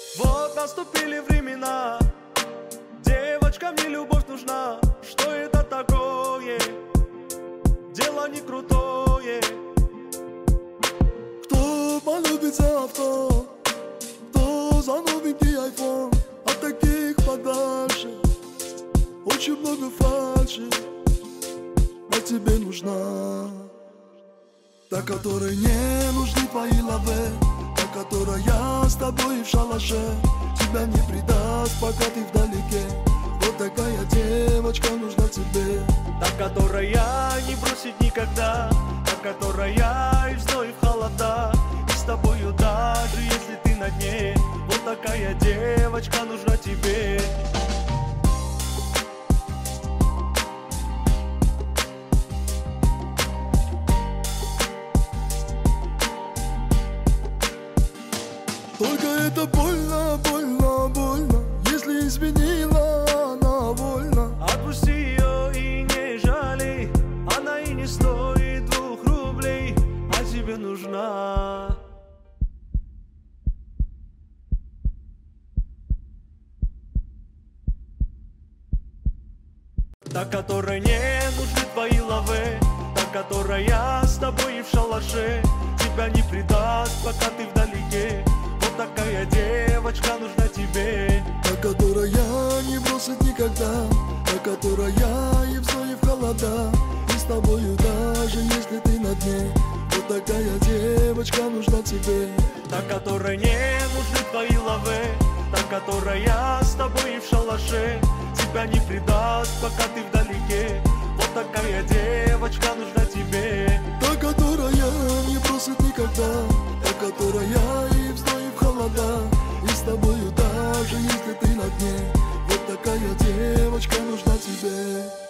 Вот наступили времена, девочкам не любовь нужна. Что это такое? Дело не крутое. Кто полюбит за авто, кто за новенький айфон. От таких подальше, очень много фальши. А тебе нужна та, которой не нужны твои лавы, та, которая с тобой в шалаше тебя не предаст, пока ты вдалеке. Вот такая девочка нужна тебе. Та, которая не бросит никогда, та, которая и в зной, и в холода, и с тобою даже если ты на дне. Вот такая девочка нужна тебе. Только это больно, больно, больно. Если изменила, она вольна. Отпусти ее и не жалей, она и не стоит 2 рублей, а тебе нужна. Та, которой не нужны твои лавы, та, которая с тобой и в шалаше тебя не предаст, пока ты вдалеке. Вот такая девочка нужна тебе. Та, которая не бросит никогда, та, которая и в зной, и в холода, и с тобою даже если ты на дне. Вот такая девочка нужна тебе. Та, которой не нужны твои лавы, та, которая с тобой и в шалаше тебя не предаст, пока ты вдалеке. Вот такая девочка нужна тебе. Та, которая не бросит никогда, та, которая и в зной, и в холода, и с тобою даже если ты на дне. Вот такая девочка нужна тебе.